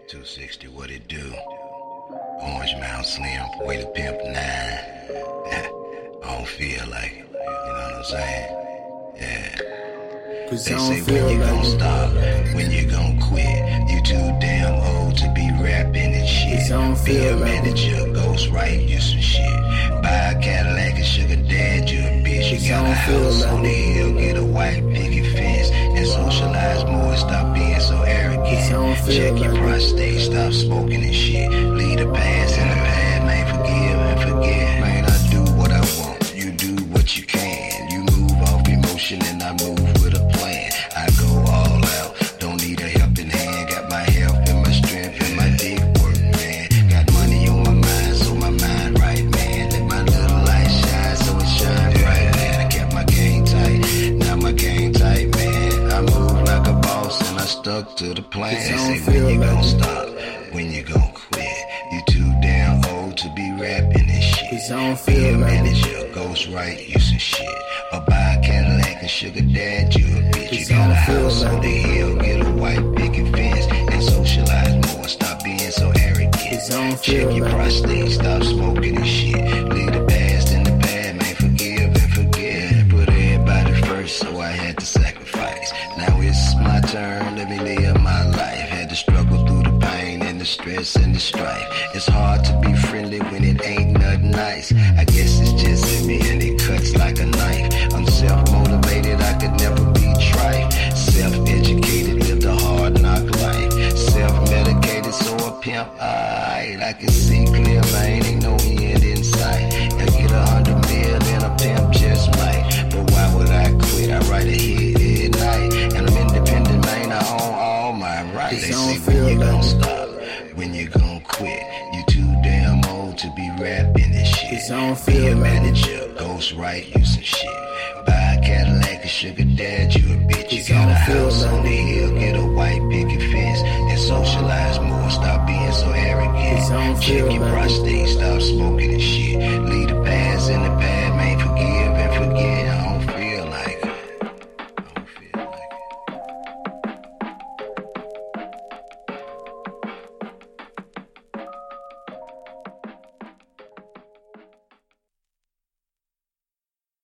260, what it do? Orange Mound Slim, way to pimp 9. I don't feel like it, you know what I'm saying? Yeah. They say when you gon' stop, when you gon' quit. You too damn old to be rapping and shit. Be a manager, ghostwrite you some shit. Buy a Cadillac and sugar dad you a bitch. You got a house on the hill, get a white picket fence. And socialize more, stop being so arrogant. Check your prostate, stop smoking and shit. Leave the past in the past, man, forgive and forget. Man, I do what I want, you do what you can. You move off emotion and I move with a plan. I go all out, don't need a helping hand. Got my health and my strength and my dick work, man. Got money on my mind, so my mind right, man. Let my little light shine, so it shine bright, man. I kept my game tight, now my game tight, man. I move like a boss and I stuck to the plan. They say when you gon' stop, when you gon' quit. You too damn old to be rapping and shit. Be a manager, ghostwrite you some shit. Or buy a Cadillac and sugar dad you a bitch. You got a house on the hill, get a white picket fence. And socialize more, stop being so arrogant. Check your prostate, stop smoking and shit. Leave the past in the past, man, forgive and forget. Put everybody first, so I had to sacrifice. Now it's my turn, let me live my life. Had to struggle through the pain and the stress and the strife. It's hard to be friendly when it ain't nothing nice. I guess it's just in me and it cuts like a knife. I'm self-motivated, I could never be trite. Self-educated, lived a hard knock life. Self-medicated, so a pimp, alright. I can see clear, man, ain't no end in sight. I get 100 mil and a pimp just might. But why would I quit? I write a hit at night. And I'm independent, man, I own all my rights. They say when you gon' stop, when you gon' quit. You too damn old to be rapping and shit. Be a manager, ghostwrite you some shit. Buy a Cadillac and sugar dad you a bitch. You got a house on the hill, get a white picket fence. And socialize more, stop being so arrogant. Check your prostate, stop smoking and shit. Leave the